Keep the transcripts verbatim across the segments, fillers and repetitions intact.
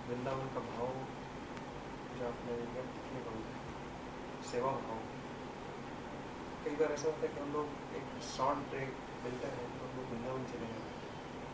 वृंदावन का भाव जो आपने व्यक्त किया, बहुत सेवा भाव। कई बार ऐसा होता है कि हम लोग एक शॉर्ट ब्रेक मिलता है तो हम लोग वृंदावन चले जाते हैं,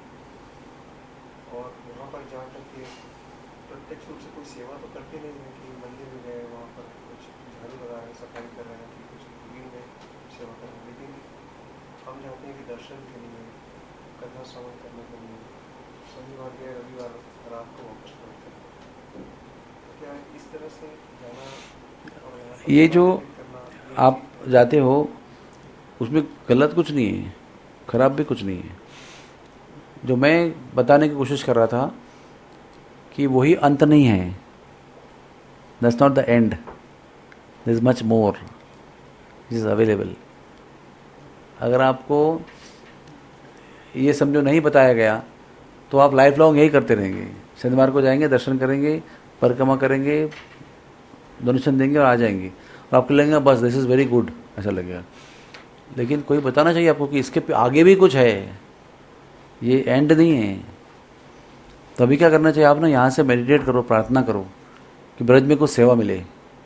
और वहाँ पर जाकर के प्रत्यक्ष रूप से कोई सेवा तो करते नहीं है कि मंदिर में गए, वहाँ पर कुछ झाड़ू लगा रहे हैं, सफाई कर रहे हैं, कि कुछ भीड़ में सेवा कर रहे हैं, लेकिन हम चाहते हैं कि दर्शन के लिए, कथा श्रवण करने के लिए शनिवार गए, रविवार रात को वापस पहुँचते हैं। तो क्या इस तरह से जाना और ये जो करना, आप जाते हो उसमें गलत कुछ नहीं है, खराब भी कुछ नहीं है। जो मैं बताने की कोशिश कर रहा था कि वही अंत नहीं है, that's not the end, there is much more is available. अगर आपको ये समझो नहीं बताया गया तो आप लाइफ लॉन्ग यही करते रहेंगे। शनिवार को जाएंगे, दर्शन करेंगे, परिक्रमा करेंगे, डोनेशन देंगे और आ जाएंगे, और आपको लगेगा बस दिस इज़ वेरी गुड, ऐसा लगेगा। लेकिन कोई बताना चाहिए आपको कि इसके आगे भी कुछ है, ये एंड नहीं है। तो अभी क्या करना चाहिए, आप ना यहाँ से मेडिटेट करो, प्रार्थना करो कि ब्रज में कुछ सेवा मिले।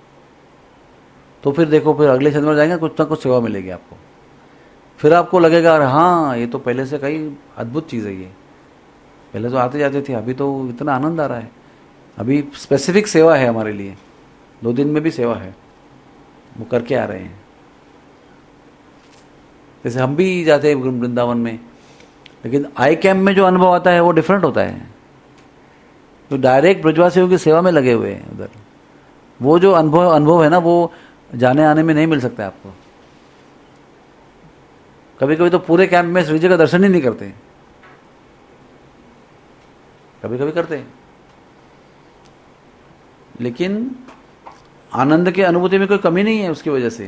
तो फिर देखो, फिर अगले शनिवार जाएंगे, कुछ ना कुछ सेवा मिलेगी आपको। फिर आपको लगेगा अरे हाँ, ये तो पहले से कई अद्भुत चीज़ है, ये पहले तो आते जाते थे, अभी तो इतना आनंद आ रहा है। अभी स्पेसिफिक सेवा है हमारे लिए, दो दिन में भी सेवा है, वो करके आ रहे हैं। जैसे हम भी जाते हैं वृंदावन में, लेकिन आई कैम्प में जो अनुभव आता है वो डिफरेंट होता है। तो डायरेक्ट ब्रजवासियों की सेवा में लगे हुए हैं उधर, वो जो अनुभव अनुभव है ना, वो जाने आने में नहीं मिल सकता है आपको। कभी कभी तो पूरे कैंप में श्री जी का दर्शन ही नहीं करते, कभी कभी करते हैं, लेकिन आनंद के अनुभूति में कोई कमी नहीं है उसकी वजह से,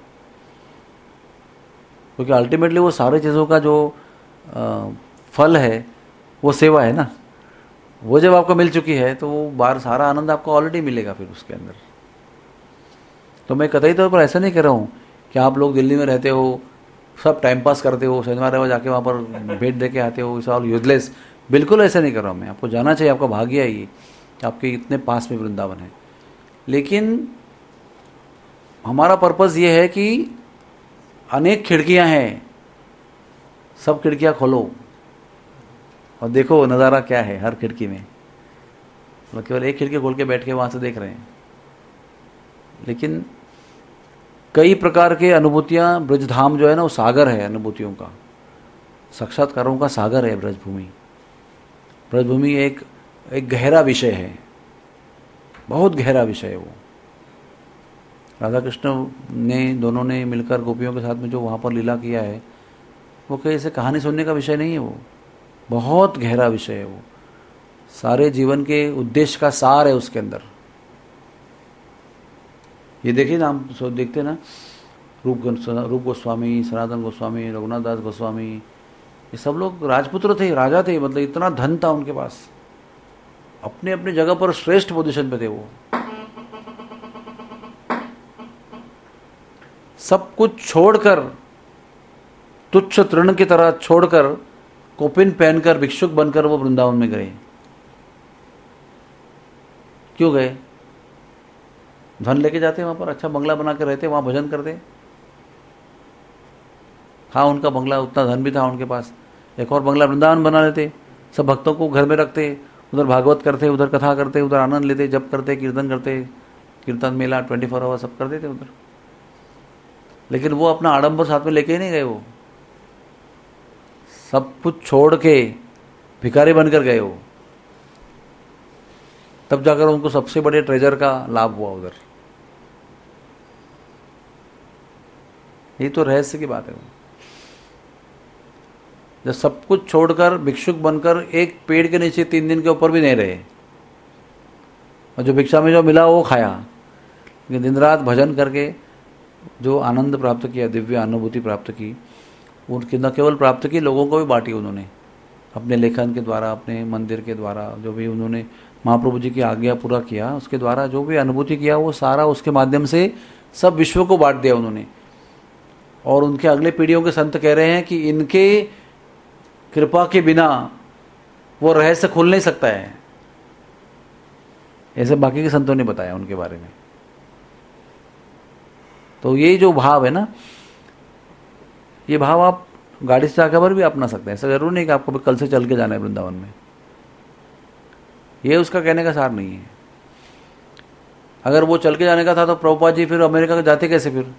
क्योंकि अल्टीमेटली वो सारी चीज़ों का जो आ, फल है वो सेवा है ना। वो जब आपको मिल चुकी है तो वो बाहर सारा आनंद आपको ऑलरेडी मिलेगा फिर उसके अंदर। तो मैं कतई तौर पर ऐसा नहीं कह रहा हूँ कि आप लोग दिल्ली में रहते हो, सब टाइम पास करते हो, शनिवार रविवार जाके वहाँ पर भेंट दे के आते हो, इस ऑल यूजलेस, बिल्कुल ऐसा नहीं कर रहा हूँ मैं। आपको जाना चाहिए, आपका भाग्य है ये, आपके इतने पास में वृंदावन है। लेकिन हमारा पर्पज़ ये है कि अनेक खिड़कियाँ हैं, सब खिड़कियाँ खोलो और देखो नज़ारा क्या है हर खिड़की में। मतलब केवल एक खिड़की खोल के बैठ के वहाँ से देख रहे हैं, लेकिन कई प्रकार के अनुभूतियाँ, ब्रजधाम जो है ना वो सागर है अनुभूतियों का, साक्षात्कारों का सागर है ब्रजभूमि। ब्रजभूमि एक एक गहरा विषय है, बहुत गहरा विषय है वो। राधा कृष्ण ने दोनों ने मिलकर गोपियों के साथ में जो वहाँ पर लीला किया है, वो कहीं ऐसे कहानी सुनने का विषय नहीं है, वो बहुत गहरा विषय है। वो सारे जीवन के उद्देश्य का सार है उसके अंदर। ये देखिए ना, हम सब देखते ना, रूप रूप गोस्वामी, सनातन गोस्वामी, रघुनाथ दास गोस्वामी, ये सब लोग राजपुत्र थे, राजा थे, मतलब इतना धन था उनके पास, अपने अपने जगह पर श्रेष्ठ पोजीशन पे थे वो। सब कुछ छोड़कर, तुच्छ तृण की तरह छोड़कर, कोपिन पहनकर, भिक्षुक बनकर वो वृंदावन में गए। क्यों गए? धन लेके जाते वहां पर, अच्छा बंगला बना के रहते, वहां भजन करते। हाँ, उनका बंगला, उतना धन भी था उनके पास, एक और बंगला वृंदावन बना लेते, सब भक्तों को घर में रखते, उधर भागवत करते, उधर कथा करते, उधर आनंद लेते, जप करते, कीर्तन करते, कीर्तन मेला ट्वेंटी फोर आवर सब कर देते उधर। लेकिन वो अपना आडंबर साथ में लेके ही नहीं गए, वो सब कुछ छोड़ के भिखारी बनकर गए वो। तब जाकर उनको सबसे बड़े ट्रेजर का लाभ हुआ उधर। ये तो रहस्य की बात है। जब सब कुछ छोड़कर भिक्षुक बनकर एक पेड़ के नीचे तीन दिन के ऊपर भी नहीं रहे, और जो भिक्षा में जो मिला वो खाया, लेकिन दिन रात भजन करके जो आनंद प्राप्त किया, दिव्य अनुभूति प्राप्त की, उनकी न केवल प्राप्त की, लोगों को भी बांटी उन्होंने अपने लेखन के द्वारा, अपने मंदिर के द्वारा, जो भी उन्होंने महाप्रभु जी की आज्ञा पूरा किया उसके द्वारा जो भी अनुभूति किया वो सारा उसके माध्यम से सब विश्व को बांट दिया उन्होंने। और उनके अगले पीढ़ियों के संत कह रहे हैं कि इनके कृपा के बिना वो रहस्य खुल नहीं सकता है। ऐसे बाकी के संतों ने बताया उनके बारे में। तो ये जो भाव है ना, ये भाव आप गाड़ी से जाकर भी अपना सकते हैं। ऐसा जरूर नहीं कि आपको कल से चल के जाना है वृंदावन में, ये उसका कहने का सार नहीं है। अगर वो चल के जाने का था तो प्रभुपाद जी फिर अमेरिका जाते कैसे फिर?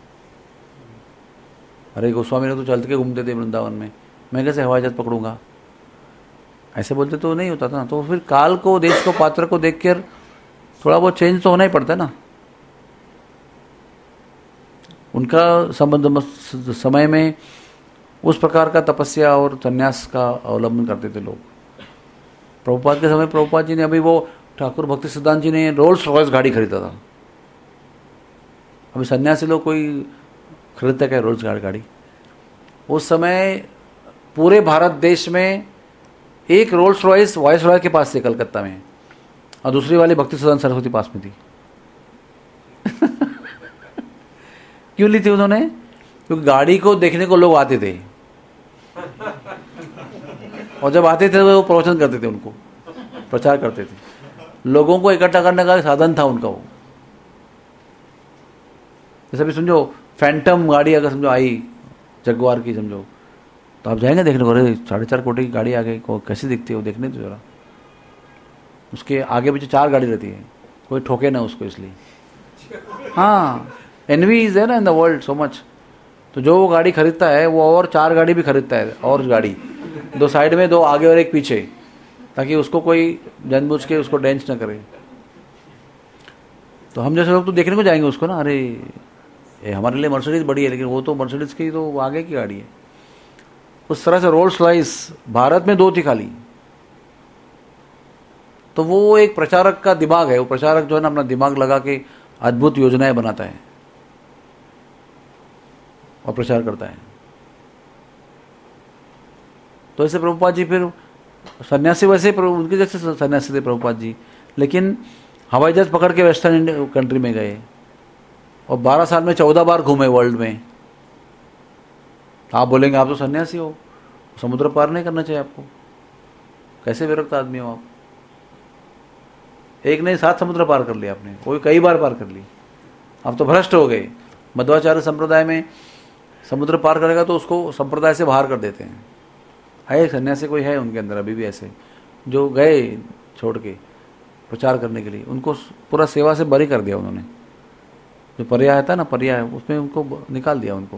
अरे गोस्वामी ने तो चल के घूमते थे वृंदावन में, मैं कैसे हवाई जहाज पकड़ूंगा? ऐसे बोलते तो नहीं होता था ना। तो फिर काल को, देश को, पात्र को देखकर थोड़ा बहुत चेंज तो होना ही पड़ता है ना। उनका संबंध समय में उस प्रकार का तपस्या और संन्यास का अवलंबन करते थे लोग। प्रभुपाद के समय प्रभुपाद जी ने, अभी वो ठाकुर भक्ति सिद्धांत जी ने रोल्स रॉयस गाड़ी खरीदा था। अभी सन्यासी लोग कोई खरीदता क्या रोल्स गाड़ी? उस समय पूरे भारत देश में एक रोल्स रॉयस वाइस रॉय के पास थी कलकत्ता में, और दूसरी वाली भक्ति सिद्धांत सरस्वती पास में थी। क्यों ली थी उन्होंने? क्योंकि गाड़ी को देखने को लोग आते थे, और जब आते थे वो प्रवचन करते थे, उनको प्रचार करते थे। लोगों को इकट्ठा करने का साधन था उनका वो। जैसे भी समझो फैंटम गाड़ी अगर समझो आई जगुआर की, समझो तो आप जाएंगे देखने को, अरे साढ़े चार कोटी की गाड़ी आ गई, कैसी दिखती है वो, देखने तो जरा। उसके आगे पीछे चार गाड़ी रहती है, कोई ठोके ना उसको, इसलिए। हाँ, एनवी इज है ना in the world so much. तो जो वो गाड़ी खरीदता है वो और चार गाड़ी भी खरीदता है, और गाड़ी दो साइड में, दो आगे और एक पीछे, ताकि उसको कोई जानबूझ के उसको डेंस ना करे। तो हम जैसे लोग तो देखने को जाएंगे उसको ना, अरे ये हमारे लिए मर्सिडीज बड़ी है, लेकिन वो तो मर्सिडीज की तो आगे की गाड़ी है। उस तरह से रोल्स रॉयस भारत में दो थी खाली। तो वो एक प्रचारक का दिमाग है। वो प्रचारक जो है ना, अपना दिमाग लगा के अद्भुत योजनाएं बनाता है और प्रचार करता है। तो ऐसे प्रभुपाद जी फिर सन्यासी, वैसे उनके जैसे सन्यासी थे प्रभुपाद जी, लेकिन हवाई जहाज पकड़ के वेस्टर्न कंट्री में गए और बारह साल में चौदह बार घूमे वर्ल्ड में। आप बोलेंगे आप तो सन्यासी हो, समुद्र पार नहीं करना चाहिए आपको, कैसे विरक्त आदमी हो आप? एक नहीं, सात समुद्र पार कर लिया आपने, कोई कई बार पार कर ली। आप तो भ्रष्ट हो गए। मध्वाचार्य संप्रदाय में समुद्र पार करेगा तो उसको संप्रदाय से बाहर कर देते हैं। है सन्यासी कोई है उनके अंदर अभी भी ऐसे, जो गए छोड़ के प्रचार करने के लिए, उनको पूरा सेवा से बरी कर दिया उन्होंने। जो पर्याय था ना, पर्याय, उसमें उनको निकाल दिया उनको।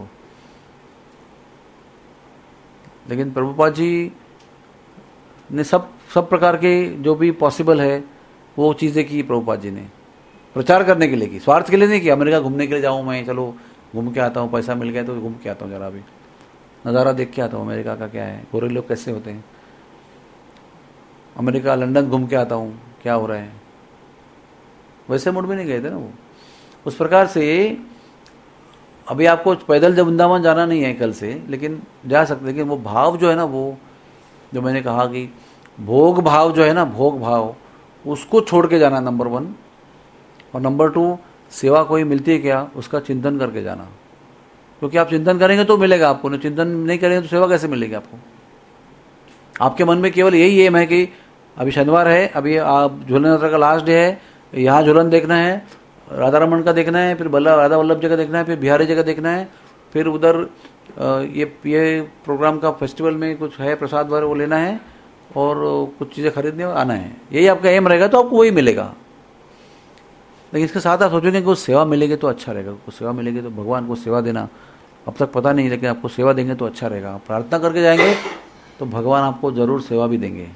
लेकिन प्रभुपाद जी ने सब सब प्रकार के जो भी पॉसिबल है वो चीज़ें की। प्रभुपाद जी ने प्रचार करने के लिए की, स्वार्थ के लिए नहीं की। अमेरिका घूमने के लिए जाऊँ मैं, चलो घूम के आता हूँ, पैसा मिल गया तो घूम के आता हूँ, जरा भी नज़ारा देख के आता हूँ अमेरिका का क्या है, गोरे लोग कैसे होते हैं। अमेरिका, लंदन घूम के आता हूँ, क्या हो रहा है। वैसे मूड में नहीं गए थे ना वो। उस प्रकार से अभी आपको पैदल जब वृंदावन जाना नहीं है कल से, लेकिन जा सकते। लेकिन वो भाव जो है ना, वो जो मैंने कहा कि भोग भाव जो है ना, भोग भाव, उसको छोड़ के जाना नंबर वन। और नंबर टू, सेवा कोई मिलती है क्या, उसका चिंतन करके जाना। क्योंकि आप चिंतन करेंगे तो मिलेगा आपको, नहीं चिंतन नहीं करेंगे तो सेवा कैसे मिलेगी आपको? आपके मन में केवल यही एम है कि अभी शनिवार है, अभी आप झूलन यात्रा का लास्ट डे है, यहाँ झूलन देखना है, राधा रमन का देखना है, फिर बल्लभ राधा वल्लभ जगह देखना है, फिर बिहारी जगह देखना है, फिर उधर ये ये प्रोग्राम का फेस्टिवल में कुछ है प्रसाद वगैरह वो लेना है, और कुछ चीज़ें खरीदने आना है। यही आपका एम रहेगा तो आपको वही मिलेगा। लेकिन इसके साथ आप सोचोगे कि कुछ सेवा मिलेगी तो अच्छा रहेगा, कुछ सेवा मिलेगी तो भगवान को सेवा देना अब तक पता नहीं, लेकिन आपको सेवा देंगे तो अच्छा रहेगा। प्रार्थना करके जाएंगे तो भगवान आपको जरूर सेवा भी देंगे।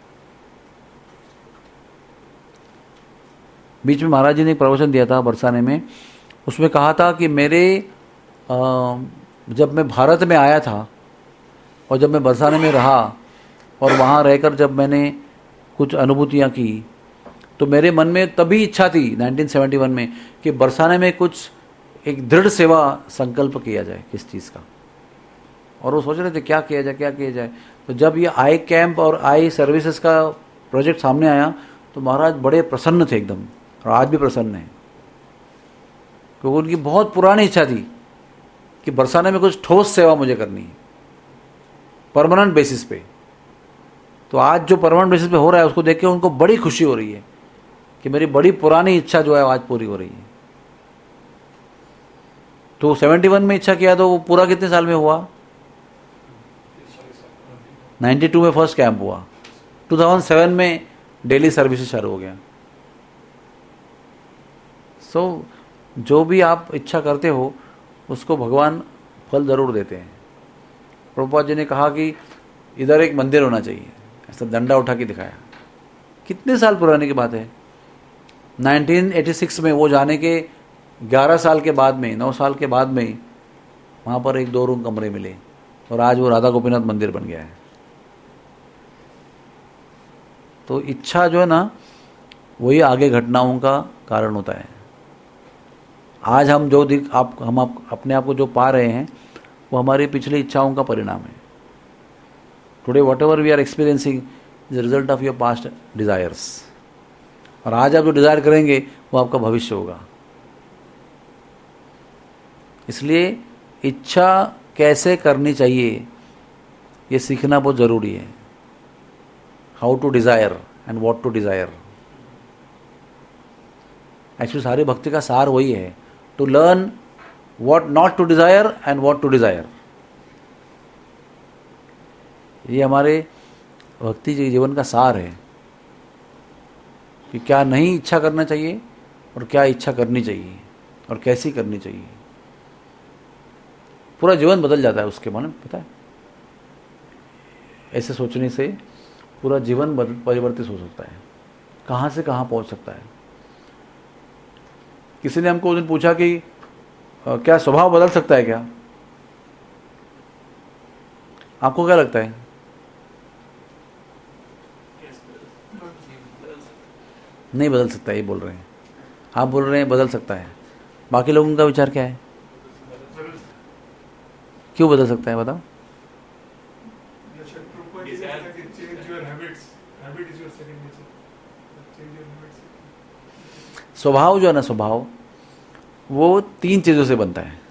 बीच में महाराज जी ने एक प्रवचन दिया था बरसाने में, उसमें कहा था कि मेरे आ, जब मैं भारत में आया था और जब मैं बरसाने में रहा और वहाँ रहकर जब मैंने कुछ अनुभूतियाँ की, तो मेरे मन में तभी इच्छा थी नाइनटीन सेवेंटी वन में कि बरसाने में कुछ एक दृढ़ सेवा संकल्प किया जाए किस चीज़ का। और वो सोच रहे थे क्या किया जाए क्या किया जाए। तो जब ये आई कैंप और आई सर्विसेज का प्रोजेक्ट सामने आया तो महाराज बड़े प्रसन्न थे एकदम, और आज भी प्रसन्न हैं, क्योंकि उनकी बहुत पुरानी इच्छा थी कि बरसाने में कुछ ठोस सेवा मुझे करनी है परमानेंट बेसिस पे। तो आज जो परमानेंट बेसिस पे हो रहा है उसको देख के उनको बड़ी खुशी हो रही है कि मेरी बड़ी पुरानी इच्छा जो है आज पूरी हो रही है। तो सेवेंटी वन में इच्छा किया तो वो पूरा कितने साल में हुआ? नाइन्टी टू में फर्स्ट कैंप हुआ, टू थाउजेंड सेवन में डेली सर्विसेज शुरू हो गया। सो so, जो भी आप इच्छा करते हो उसको भगवान फल जरूर देते हैं। प्रभुपाद जी ने कहा कि इधर एक मंदिर होना चाहिए, ऐसा डंडा उठा के दिखाया। कितने साल पुराने की बात है, नाइनटीन एटी सिक्स में वो जाने के ग्यारह साल के बाद में, नौ साल के बाद में वहाँ पर एक दो रूम कमरे मिले और आज वो राधा गोपीनाथ मंदिर बन गया है। तो इच्छा जो है ना वही आगे घटनाओं का कारण होता है। आज हम जो दिख आप हम आप, अपने आप को जो पा रहे हैं वो हमारी पिछली इच्छाओं का परिणाम है। Today whatever we are experiencing is result of your past desires. और आज आप जो डिजायर करेंगे वो आपका भविष्य होगा। इसलिए इच्छा कैसे करनी चाहिए ये सीखना बहुत जरूरी है। How to desire and what to desire. Actually सारी भक्ति का सार वही है, to learn what not to desire and what to desire. ये हमारे भक्ति के जीवन का सार है कि क्या नहीं इच्छा करना चाहिए और क्या इच्छा करनी चाहिए और कैसी करनी चाहिए। पूरा जीवन बदल जाता है उसके मन में, पता है। ऐसे सोचने से पूरा जीवन परिवर्तित हो सकता है, कहाँ से कहाँ पहुँच सकता है। किसी ने हमको उस दिन पूछा कि आ, क्या स्वभाव बदल सकता है क्या? आपको क्या लगता है? नहीं बदल सकता, ये बोल रहे हैं। आप बोल रहे हैं बदल सकता है, बाकी लोगों का विचार क्या है? क्यों बदल सकता है बताओ? स्वभाव जो है ना, स्वभाव वो तीन चीजों से बनता है।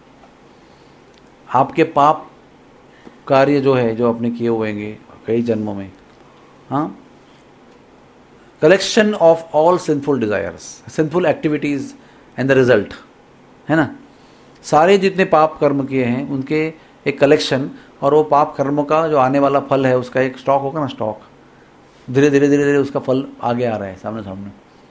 आपके पाप कार्य जो है, जो आपने किए हुए हैं कई जन्मों में, हाँ, collection of all sinful desires, sinful activities and the result, है ना। सारे जितने पाप कर्म किए हैं उनके एक कलेक्शन, और वो पाप कर्मों का जो आने वाला फल है उसका एक स्टॉक होगा ना, स्टॉक। धीरे धीरे धीरे धीरे उसका फल आगे आ रहा है सामने सामने।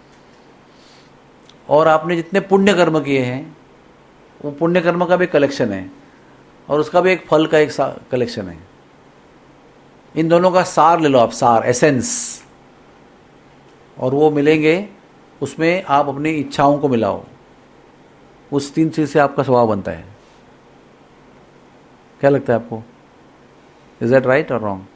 और आपने जितने पुण्य कर्म किए हैं वो पुण्य कर्म का भी कलेक्शन है और उसका भी एक फल का एक कलेक्शन है। इन दोनों का सार ले लो आप, सार, एसेंस, और वो मिलेंगे। उसमें आप अपनी इच्छाओं को मिलाओ, उस तीन चीज से आपका स्वभाव बनता है। क्या लगता है आपको? इज दैट राइट और रॉन्ग?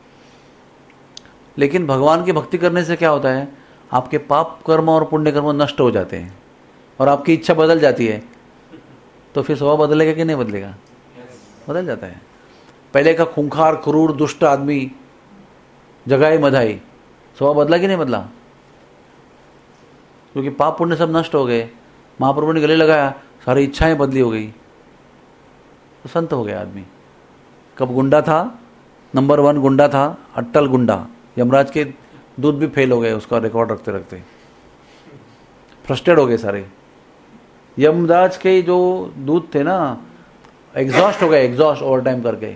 लेकिन भगवान की भक्ति करने से क्या होता है, आपके पाप कर्म और पुण्य कर्म नष्ट हो जाते हैं और आपकी इच्छा बदल जाती है। तो फिर स्वभाव बदलेगा कि नहीं बदलेगा? बदल जाता है। पहले का खूंखार, क्रूर, दुष्ट आदमी, जगाई मधाई, स्वभाव बदला कि नहीं बदला? क्योंकि पाप पुण्य सब नष्ट हो गए, महाप्रभु ने गले लगाया, सारी इच्छाएं बदली हो गई, तो संत हो गया आदमी। कब गुंडा था, नंबर वन गुंडा था, अट्टल गुंडा, यमराज के दूध भी फेल हो गए उसका रिकॉर्ड रखते रखते, फ्रस्ट्रेट हो गए सारे। यमराज के जो दूध थे ना, एग्जॉस्ट हो गए, एग्जॉस्ट ओवर टाइम करके,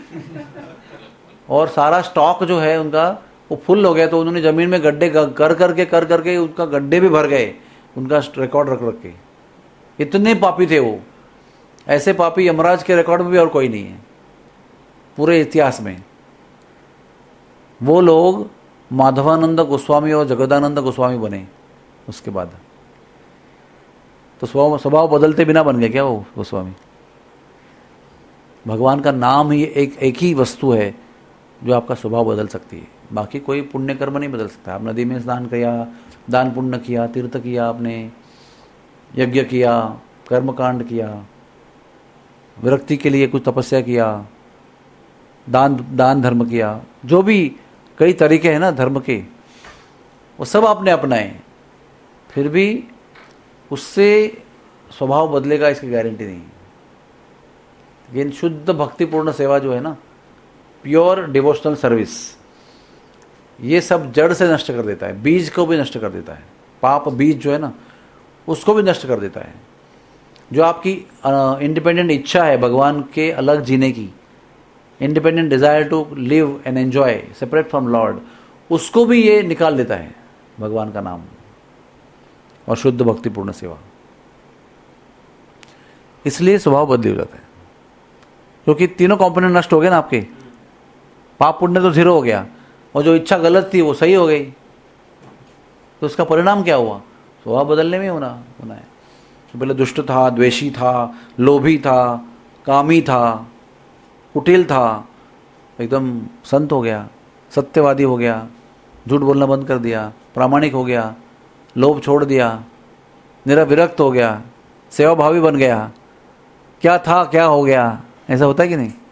और सारा स्टॉक जो है उनका वो फुल हो गया। तो उन्होंने जमीन में गड्ढे कर करके कर करके उनका गड्ढे भी भर गए, उनका रिकॉर्ड रख रख के। इतने पापी थे वो। ऐसे पापी यमराज के रिकॉर्ड में भी और कोई नहीं है पूरे इतिहास में। वो लोग माधवानंद गोस्वामी और जगदानंद गोस्वामी बने उसके बाद। तो स्वभाव स्वभाव बदलते बिना बन गए क्या वो गोस्वामी? भगवान का नाम ही एक एक ही वस्तु है जो आपका स्वभाव बदल सकती है। बाकी कोई पुण्य कर्म नहीं बदल सकता। आप नदी में स्नान किया, दान पुण्य किया, तीर्थ किया, आपने यज्ञ किया, कर्मकांड किया, विरक्ति के लिए कुछ तपस्या किया, दान दान धर्म किया, जो भी कई तरीके हैं ना धर्म के, वो सब आपने अपनाए, फिर भी उससे स्वभाव बदलेगा इसकी गारंटी नहीं। लेकिन शुद्ध भक्तिपूर्ण सेवा जो है ना, प्योर डिवोशनल सर्विस, ये सब जड़ से नष्ट कर देता है, बीज को भी नष्ट कर देता है। पाप बीज जो है ना, उसको भी नष्ट कर देता है। जो आपकी इंडिपेंडेंट इच्छा है भगवान के अलग जीने की, independent desire to live and enjoy separate from lord, उसको भी ये निकाल देता है भगवान का नाम और शुद्ध भक्तिपूर्ण सेवा। इसलिए स्वभाव बदल हो जाता है, क्योंकि तीनों कंपोनेंट नष्ट हो गए ना आपके। पाप पुण्य तो जीरो हो गया और जो इच्छा गलत थी वो सही हो गई, तो उसका परिणाम क्या हुआ? स्वभाव बदलने में होना होना है। तो पहले दुष्ट था, द्वेषी था, लोभी था, कामी था, कुटिल था, एकदम संत हो गया, सत्यवादी हो गया, झूठ बोलना बंद कर दिया, प्रामाणिक हो गया, लोभ छोड़ दिया, निरा विरक्त हो गया, सेवा भावी बन गया। क्या था क्या हो गया, ऐसा होता है कि नहीं?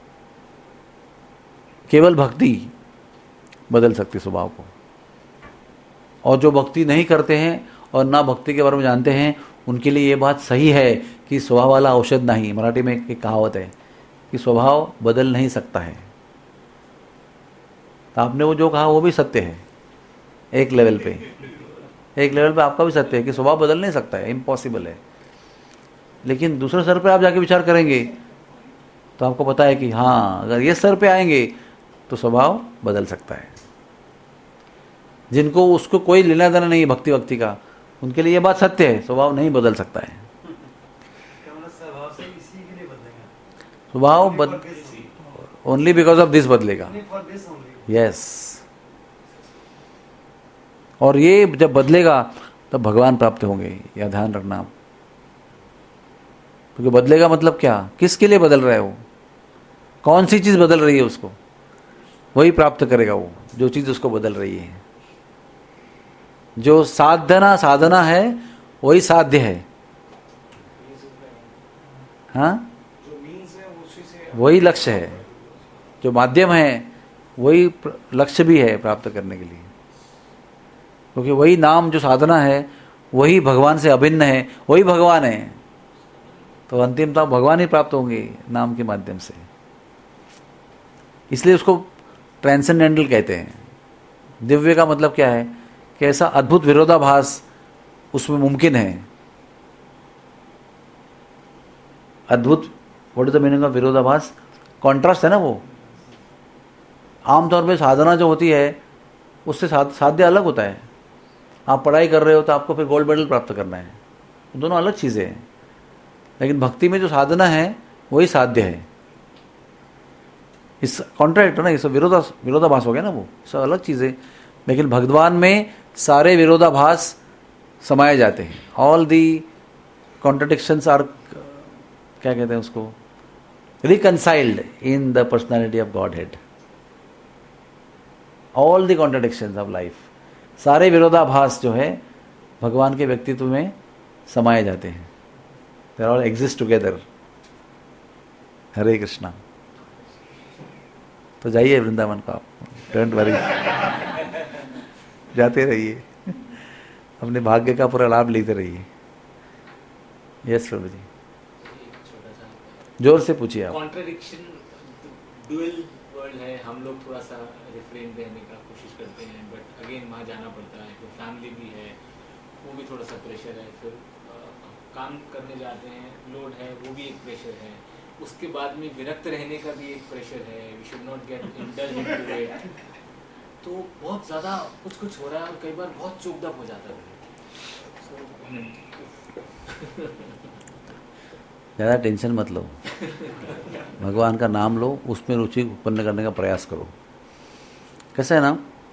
केवल भक्ति बदल सकती स्वभाव को। और जो भक्ति नहीं करते हैं और ना भक्ति के बारे में जानते हैं, उनके लिए ये बात सही है कि स्वभाव वाला औषध नहीं। मराठी में एक कहावत है कि स्वभाव बदल नहीं सकता है। तो आपने वो जो कहा वो भी सत्य है, एक लेवल पे एक लेवल पे आपका भी सत्य है कि स्वभाव बदल नहीं सकता है, इम्पॉसिबल है। लेकिन दूसरे स्तर पे आप जाके विचार करेंगे तो आपको पता है कि हाँ, अगर ये स्तर पे आएंगे तो स्वभाव बदल सकता है। जिनको उसको कोई लेना देना नहीं है भक्ति भक्ति का, उनके लिए ये बात सत्य है, स्वभाव नहीं बदल सकता है। स्वभाव बद ओनली बिकॉज ऑफ दिस बदलेगा। यस, और ये जब बदलेगा तब भगवान प्राप्त होंगे, या ध्यान रखना आप। क्योंकि बदलेगा मतलब क्या, किसके लिए बदल रहा है वो, कौन सी चीज बदल रही है उसको, वही प्राप्त करेगा वो जो चीज उसको बदल रही है। जो साधना साधना है वही साध्य है, हाँ, वही लक्ष्य है। जो माध्यम है वही लक्ष्य भी है प्राप्त करने के लिए। क्योंकि वही नाम जो साधना है वही भगवान से अभिन्न है, वही भगवान है। तो अंतिमतः भगवान ही प्राप्त होंगे नाम के माध्यम से। इसलिए उसको ट्रांसेंडेंटल कहते हैं। दिव्य का मतलब क्या है कि ऐसा अद्भुत विरोधाभास उसमें मुमकिन है। अद्भुत, what is the meaning of विरोधाभास? कॉन्ट्रास्ट है ना वो। आमतौर पे साधना जो होती है उससे साध्य अलग होता है। आप पढ़ाई कर रहे हो तो आपको फिर गोल्ड मेडल प्राप्त करना है, दोनों अलग चीज़ें हैं। लेकिन भक्ति में जो साधना है वही साध्य है। इस कॉन्ट्रैक्ट ना, इस विरोधा विरोधाभास हो गया ना, वो सब अलग चीज़ें। लेकिन भगवान में सारे विरोधाभास समाये जाते हैं। ऑल दी कॉन्ट्रडिक्शंस आर, क्या कहते हैं उसको, reconciled in the personality of Godhead. All the contradictions of life, सारे विरोधाभास जो है भगवान के व्यक्तित्व में समाये जाते हैं। They all exist together. Hare Krishna. तो जाइए वृंदावन का, डोंट वरी, जाते रहिए, अपने भाग्य का पूरा लाभ लेते रहिए। यस प्रभु जी, जोर से पूछिए आप। कॉन्ट्रडिक्शन, डुअल वर्ल्ड है, हम लोग थोड़ा सा रिफ्रेन रहने का कोशिश करते हैं, बट अगेन वहाँ जाना पड़ता है। तो फैमिली भी है, वो भी थोड़ा सा प्रेशर है। फिर आ, काम करने जाते हैं, लोड है, वो भी एक प्रेशर है। उसके बाद में विरक्त रहने का भी एक प्रेशर है। We should not get indulge into it. तो बहुत ज़्यादा कुछ कुछ हो रहा है और कई बार बहुत चोक्ड अप हो जाता है। ज़्यादा टेंशन मत लो, भगवान का नाम लो, उसमें रुचि उत्पन्न करने का प्रयास करो। कैसा है ना,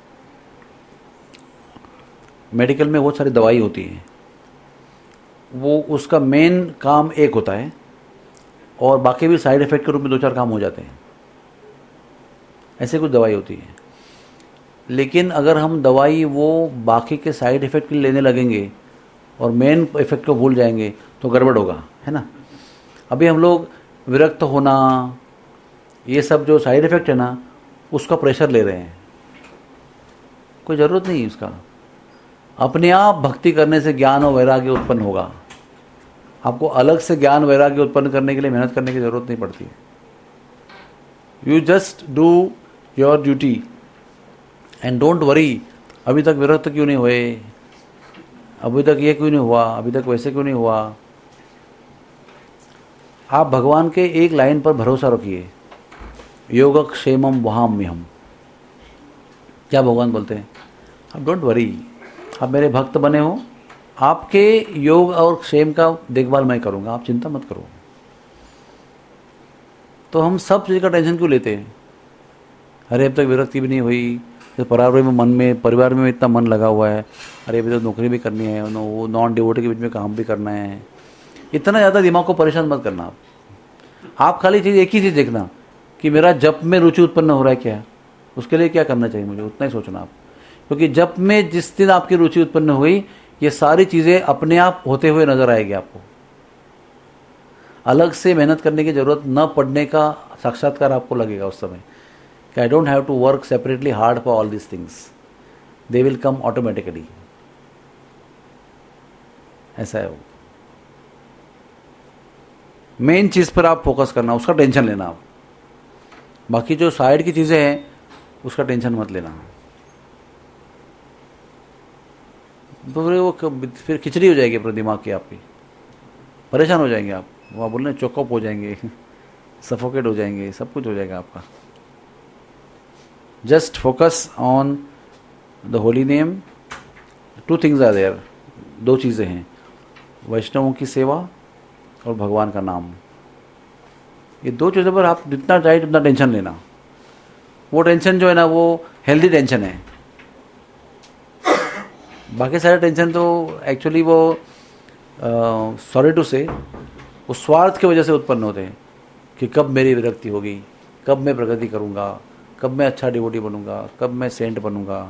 मेडिकल में बहुत सारी दवाई होती है, वो उसका मेन काम एक होता है और बाकी भी साइड इफेक्ट के रूप में दो चार काम हो जाते हैं। ऐसे कुछ दवाई होती है। लेकिन अगर हम दवाई वो बाकी के साइड इफेक्ट के लिए लेने लगेंगे और मेन इफेक्ट को भूल जाएंगे तो गड़बड़ होगा, है ना। अभी हम लोग विरक्त होना, ये सब जो साइड इफेक्ट है ना, उसका प्रेशर ले रहे हैं। कोई ज़रूरत नहीं है उसका। अपने आप भक्ति करने से ज्ञान और वैराग्य उत्पन्न होगा। आपको अलग से ज्ञान वैराग्य उत्पन्न करने के लिए मेहनत करने की ज़रूरत नहीं पड़ती है। You just do your duty and don't worry, अभी तक विरक्त क्यों नहीं हुए, अभी तक ये क्यों नहीं हुआ, अभी तक वैसे क्यों नहीं हुआ। आप भगवान के एक लाइन पर भरोसा रखिए, योगक्षेमम वहाम्यहम्। क्या भगवान बोलते हैं, आप डोंट वरी, आप मेरे भक्त बने हो, आपके योग और क्षेम का देखभाल मैं करूंगा, आप चिंता मत करो। तो हम सब चीज़ का टेंशन क्यों लेते हैं। अरे अब तक विरक्ति भी नहीं हुई, तो परिवार में मन में परिवार में इतना मन लगा हुआ है, अरे अभी तो नौकरी भी करनी है, वो नॉन डिवोटी के बीच में काम भी करना है। इतना ज़्यादा दिमाग को परेशान मत करना। आप आप खाली चीज़ एक ही चीज़ देखना कि मेरा जप में रुचि उत्पन्न हो रहा है क्या, उसके लिए क्या करना चाहिए मुझे, उतना ही सोचना आप। क्योंकि जप में जिस दिन आपकी रुचि उत्पन्न हुई, ये सारी चीज़ें अपने आप होते हुए नजर आएगी आपको। अलग से मेहनत करने की जरूरत न पड़ने का साक्षात्कार आपको लगेगा उस समय कि I don't have to work separately hard for all this things, they will come automatically. ऐसा है वो। मेन चीज़ पर आप फोकस करना, उसका टेंशन लेना आप। बाकी जो साइड की चीज़ें हैं उसका टेंशन मत लेना। तो फिर वो फिर खिचड़ी हो जाएगी अपने दिमाग की, आपकी परेशान हो जाएंगे आप, वहाँ बोलने चौकअप हो जाएंगे, सफोकेट हो जाएंगे, सब कुछ हो जाएगा आपका। Just focus on the holy name. Two things are there, दो चीज़ें हैं, वैष्णवों की सेवा और भगवान का नाम। ये दो चीज़ों पर आप जितना राइट उतना टेंशन लेना। वो टेंशन जो है ना वो हेल्दी टेंशन है। बाकी सारे टेंशन तो एक्चुअली वो सॉरी टू से वो स्वार्थ की वजह से उत्पन्न होते हैं कि कब मेरी विरक्ति होगी, कब मैं प्रगति करूँगा, कब मैं अच्छा डिवोटी बनूंगा, कब मैं सेंट बनूंगा।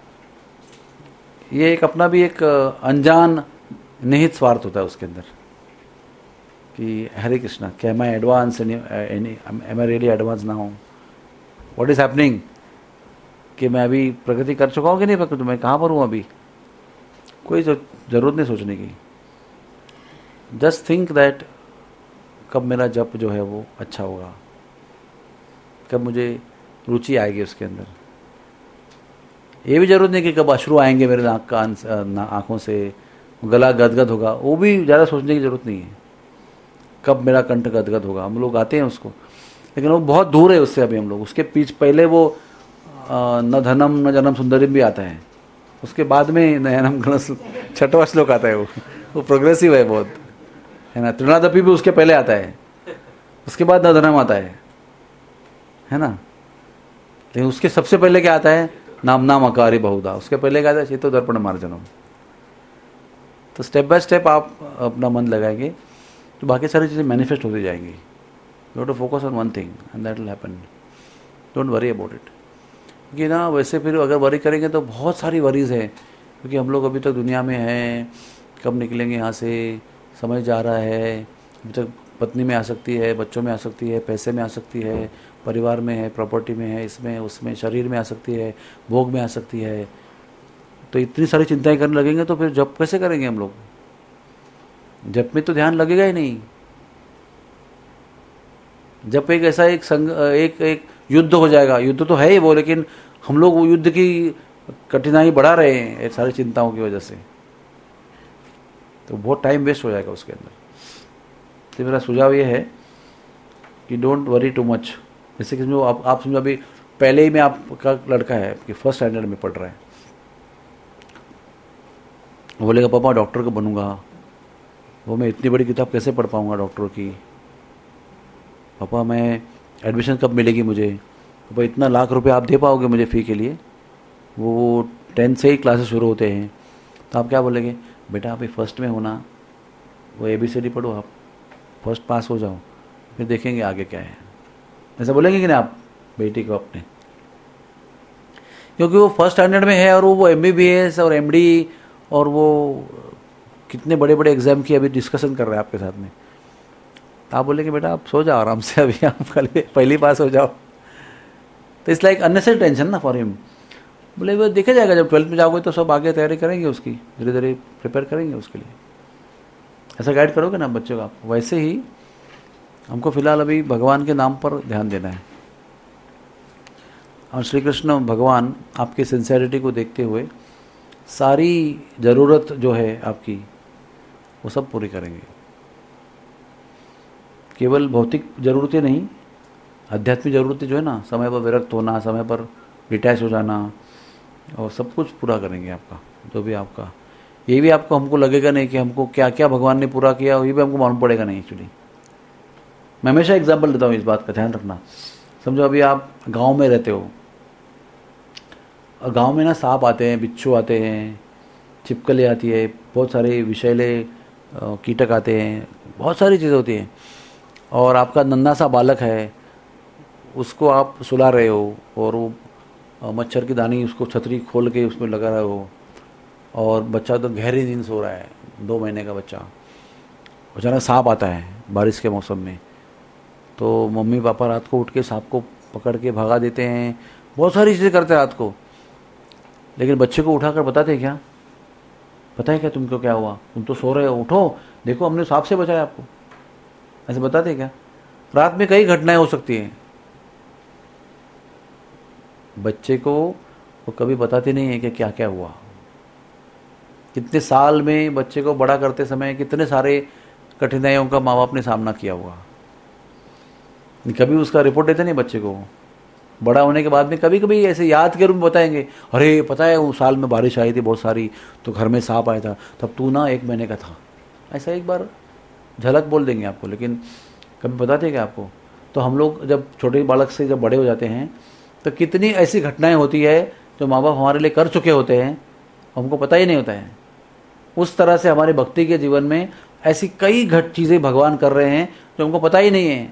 ये एक अपना भी एक अनजान निहित स्वार्थ होता है उसके अंदर कि हरे कृष्णा, क्या मैं advance, am I really advance ना हूँ, व्हाट इज हैपनिंग, कि मैं अभी प्रगति कर चुका हूँ कि नहीं प्रगति, मैं कहाँ पर हूँ अभी। कोई ज़रूरत नहीं सोचने की। जस्ट थिंक दैट कब मेरा जप जो है वो अच्छा होगा, कब मुझे रुचि आएगी उसके अंदर। ये भी जरूरत नहीं कि कब अश्रु आएंगे मेरे नाक का आंखों से, गला गदगद होगा, वो भी ज़्यादा सोचने की ज़रूरत नहीं है। कब मेरा कंठ गदगद होगा, हम लोग गाते हैं उसको, लेकिन वो बहुत दूर है उससे। अभी हम लोग उसके पीछे पहले वो न धनम न जनम सुंदरिम भी आता है, उसके बाद में नयनम गणस छठवा श्लोक आता है। वो वो प्रोग्रेसिव है बहुत, है ना। त्रिनादपि भी उसके पहले आता है, उसके बाद न धनम आता है, है ना। लेकिन उसके सबसे पहले क्या आता है, नाम नाम अकारी बहुधा, उसके पहले क्या आता है, चेतो दर्पण मार्जनम। तो स्टेप बाय स्टेप आप अपना मन लगाएंगे तो बाकी सारी चीज़ें मैनिफेस्ट होती जाएंगी। You have to focus on one thing and that will happen. Don't worry about it. क्योंकि ना वैसे फिर अगर वरी करेंगे तो बहुत सारी वरीज हैं, क्योंकि हम लोग अभी तक दुनिया में हैं, कब निकलेंगे यहाँ से, समय जा रहा है। अभी तक पत्नी में आ सकती है, बच्चों में आ सकती है, पैसे में आ सकती है, परिवार में है, प्रॉपर्टी में है, इसमें उसमें, शरीर में आ सकती है, भोग में आ सकती है। तो इतनी सारी चिंताएं करने लगेंगे तो फिर जप कैसे करेंगे हम लोग। जप में तो ध्यान लगेगा ही नहीं। जप एक ऐसा एक संग एक एक युद्ध हो जाएगा। युद्ध तो है ही वो, लेकिन हम लोग वो युद्ध की कठिनाई बढ़ा रहे हैं सारी चिंताओं की वजह से, तो बहुत टाइम वेस्ट हो जाएगा उसके अंदर। तो मेरा सुझाव ये है कि डोंट वरी टू मच। जैसे कि समझो आप आप समझो अभी पहले ही में आपका लड़का है कि फर्स्ट स्टैंडर्ड में पढ़ रहा है, वो बोलेगा पापा डॉक्टर को बनूंगा, वो मैं इतनी बड़ी किताब कैसे पढ़ पाऊंगा डॉक्टर की। पापा मैं एडमिशन कब मिलेगी मुझे, पापा इतना लाख रुपए आप दे पाओगे मुझे फ़ी के लिए। वो टेंथ से ही क्लासेस शुरू होते हैं, तो आप क्या बोलेंगे, बेटा आप फर्स्ट में होना, वो ए बी सी डी पढ़ो, आप फर्स्ट पास हो जाओ, फिर देखेंगे आगे क्या है। ऐसा बोलेंगे कि नहीं आप बेटी को अपने, क्योंकि वो फर्स्ट स्टैंडर्ड में है और वो एम बी बी एस और एम डी और वो कितने बड़े बड़े एग्जाम की अभी डिस्कशन कर रहे हैं आपके साथ में। आप बोलेंगे बेटा आप सो जाओ आराम से, अभी आप कल पहली पास हो जाओ। तो इट्स लाइक अननेसेसरी टेंशन ना फॉर हिम। बोले वो देखा जाएगा, जब ट्वेल्थ में जाओगे तो सब आगे तैयारी करेंगे उसकी, धीरे धीरे प्रिपेयर करेंगे उसके लिए। ऐसा गाइड करोगे ना बच्चों का। वैसे ही हमको फिलहाल अभी भगवान के नाम पर ध्यान देना है। और श्री कृष्ण भगवान आपकी सिंसेरिटी को देखते हुए सारी ज़रूरत जो है आपकी वो सब पूरी करेंगे। केवल भौतिक ज़रूरतें नहीं, आध्यात्मिक ज़रूरतें जो है ना, समय पर विरक्त होना, समय पर डिटैच हो जाना, और सब कुछ पूरा करेंगे आपका, जो भी आपका। ये भी आपको हमको लगेगा नहीं कि हमको क्या क्या भगवान ने पूरा किया, ये भी हमको मालूम पड़ेगा नहीं एक्चुअली। मैं हमेशा एग्जाम्पल देता हूँ, इस बात का ध्यान रखना। समझो अभी आप गांव में रहते हो, और गांव में ना सांप आते हैं, बिच्छू आते हैं, छिपकली आती है, बहुत सारे विषैले कीटक आते हैं, बहुत सारी चीज़ें होती हैं। और आपका नन्हा सा बालक है, उसको आप सुला रहे हो, और वो मच्छर की दानी उसको छतरी खोल के उसमें लगा रहे हो, और बच्चा तो गहरी नींद सो रहा है, दो महीने का बच्चा। अचानक सांप आता है बारिश के मौसम में, तो मम्मी पापा रात को उठ के सांप को पकड़ के भगा देते हैं, बहुत सारी चीज़ें करते हैं रात को। लेकिन बच्चे को उठाकर बताते क्या, पता है क्या तुमको क्या हुआ, तुम तो सो रहे हो, उठो देखो हमने सांप से बचाया आपको, ऐसे बताते क्या? रात में कई घटनाएं हो सकती हैं। बच्चे को वो कभी बताते नहीं है कि क्या क्या हुआ। कितने साल में बच्चे को बड़ा करते समय कितने सारे कठिनाइयों का माँ बाप ने सामना किया हुआ, कभी उसका रिपोर्ट देते नहीं बच्चे को। बड़ा होने के बाद में कभी कभी ऐसे याद के रूप में बताएंगे, अरे पता है उस साल में बारिश आई थी बहुत सारी, तो घर में सांप आया था, तब तू ना एक महीने का था। ऐसा एक बार झलक बोल देंगे आपको, लेकिन कभी बताते क्या आपको? तो हम लोग जब छोटे बालक से जब बड़े हो जाते हैं, तो कितनी ऐसी घटनाएं होती है जो माँ बाप हमारे लिए कर चुके होते हैं, हमको पता ही नहीं होता है। उस तरह से हमारे भक्ति के जीवन में ऐसी कई घट चीज़ें भगवान कर रहे हैं जो हमको पता ही नहीं है।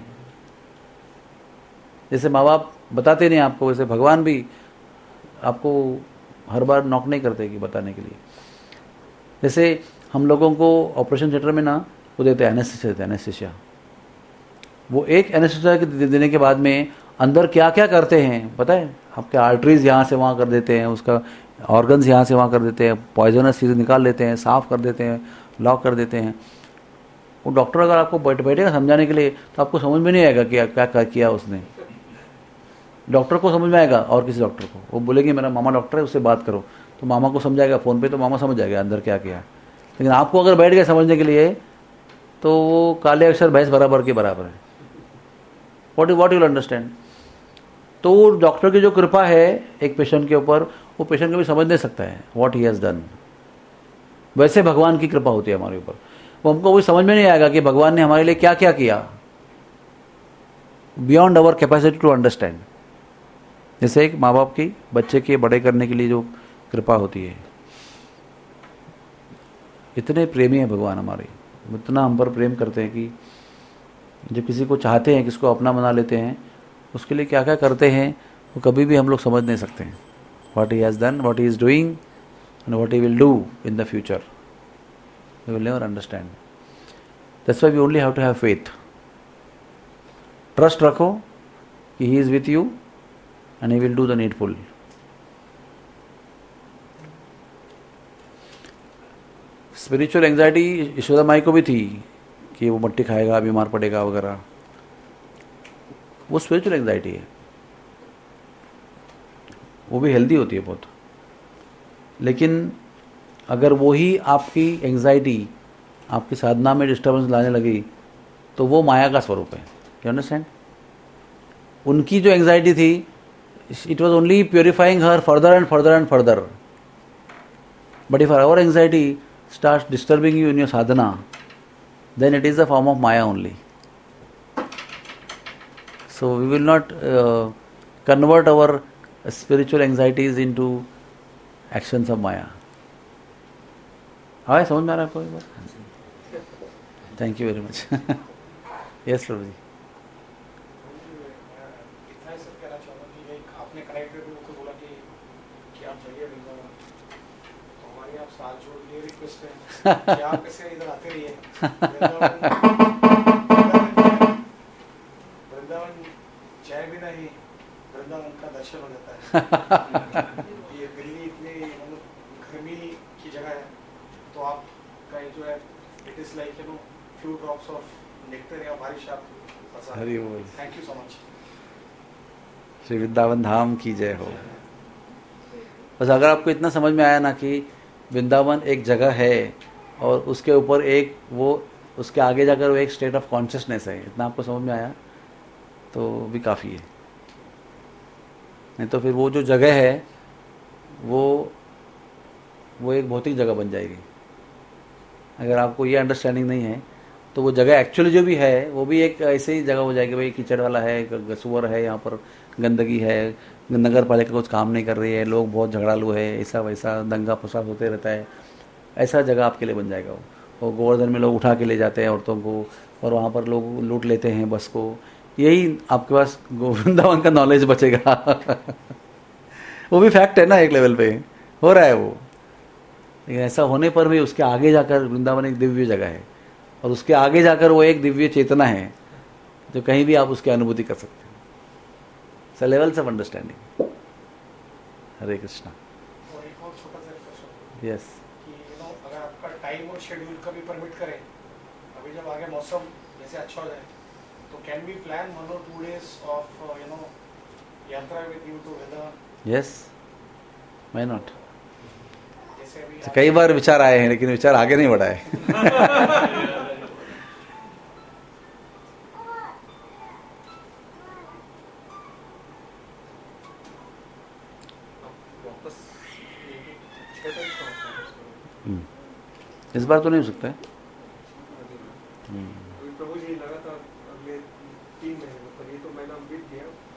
जैसे माँ बाप बताते नहीं आपको, वैसे भगवान भी आपको हर बार नॉक नहीं करते कि बताने के लिए। जैसे हम लोगों को ऑपरेशन थिएटर में ना वो देते हैं एनेस्थीसिया, देते हैं एनेस्थीसिया। वो एक एनेस्थीसिया देने के बाद में अंदर क्या क्या करते हैं पता है? आपके आर्टरीज यहाँ से वहाँ कर देते हैं, उसका ऑर्गन्स यहाँ से वहाँ कर देते हैं, पॉइजनस चीज़ें निकाल लेते हैं, साफ़ कर देते हैं, लॉक कर देते हैं। वो डॉक्टर अगर आपको बैठ बैठेगा समझाने के लिए तो आपको समझ में नहीं आएगा कि क्या क्या किया उसने। डॉक्टर को समझ में आएगा और किसी डॉक्टर को, वो बोलेंगे मेरा मामा डॉक्टर है उससे बात करो, तो मामा को समझाएगा फ़ोन पे, तो मामा समझ जाएगा अंदर क्या किया। लेकिन आपको अगर बैठ गए समझने के लिए तो वो काले अक्षर भैंस बराबर के बराबर है। What what you will understand. तो डॉक्टर की जो कृपा है एक पेशेंट के ऊपर, वो पेशेंट कभी समझ नहीं सकता है व्हाट ही हैज़ डन। वैसे भगवान की कृपा होती है हमारे ऊपर, वो हमको कोई समझ में नहीं आएगा कि भगवान ने हमारे लिए क्या क्या किया, beyond our capacity to understand. जैसे एक माँ बाप की बच्चे के बड़े करने के लिए जो कृपा होती है, इतने प्रेमी है भगवान हमारे, इतना हम पर प्रेम करते हैं कि जब किसी को चाहते हैं, किसको अपना बना लेते हैं, उसके लिए क्या क्या करते हैं वो कभी भी हम लोग समझ नहीं सकते हैं। What he has done, what he is doing and what he will do in the future, we will never understand. That's why we only have to have faith. Trust रखो कि he is with you and he will do the needful. Spiritual anxiety Yashoda माई को भी थी कि वो मट्टी खाएगा, बीमार पड़ेगा वगैरह, वो स्पिरिचुअल एंग्जाइटी है, वो भी हेल्दी होती है बहुत। लेकिन अगर वो ही आपकी एंग्जाइटी आपकी साधना में डिस्टर्बेंस लाने लगी तो वो माया का स्वरूप है। You understand? उनकी जो एंग्जाइटी थी, it was only purifying her further and further and further. But if our anxiety starts disturbing you in your sadhana, then it is a form of Maya only. So we will not uh, convert our spiritual anxieties into actions of Maya. हाँ, समझ में आ रहा है आपको? एक बार thank you very much. Yes प्रभु जी। आप कैसे इधर आते रहिए, वृंदावन चाय भी नहीं, वृंदावन का दर्शन हो जाता है। ये दिल्ली इतनी मतलब गर्मी की जगह है, तो आप का जो है it is like you know few drops of nectar या बारिश आप बरसा। हरि बोल। Thank you so much. Shri Vrindavan धाम की जय हो। बस अगर आपको इतना समझ में आया ना कि वृंदावन एक जगह है और उसके ऊपर एक वो उसके आगे जाकर वो एक स्टेट ऑफ कॉन्शियसनेस है, इतना आपको समझ में आया तो भी काफ़ी है। नहीं तो फिर वो जो जगह है वो वो एक भौतिक जगह बन जाएगी। अगर आपको ये अंडरस्टैंडिंग नहीं है तो वो जगह एक्चुअली जो भी है वो भी एक ऐसे ही जगह हो जाएगी, भाई कीचड़ वाला है, सुअर है, यहाँ पर गंदगी है, नगर पालिका कुछ काम नहीं कर रही है, लोग बहुत झगड़ालू है, ऐसा वैसा दंगा फसाद होते रहता है, ऐसा जगह आपके लिए बन जाएगा वो। और गोवर्धन में लोग उठा के ले जाते हैं औरतों को और वहाँ पर लोग लूट लेते हैं बस को। यही आपके पास वृंदावन का नॉलेज बचेगा। वो भी फैक्ट है ना, एक लेवल पे हो रहा है वो। लेकिन ऐसा होने पर भी उसके आगे जाकर वृंदावन एक दिव्य जगह है और उसके आगे जाकर वो एक दिव्य चेतना है जो कहीं भी आप उसकी अनुभूति कर सकते हैं। So levels of understanding. Hare Krishna. और एक और छोटा सा क्वेश्चन यस। कि यू नो अगर आपका टाइम और शेड्यूल कभी परमिट करे, अभी जब आगे मौसम जैसे अच्छा हो जाए तो can we plan one or two days of you know यात्रा with you to Vrindavan? Yes, why not. जैसे अभी तो कई बार विचार आए हैं लेकिन विचार आगे नहीं बढ़ा है। वापस छः तारीख को आता है उसमें। हम्म। इस बार तो नहीं हो सकता है। अभी प्रभु जी लगातार अगले तीन महीने, पर ये तो महीना बीत गया।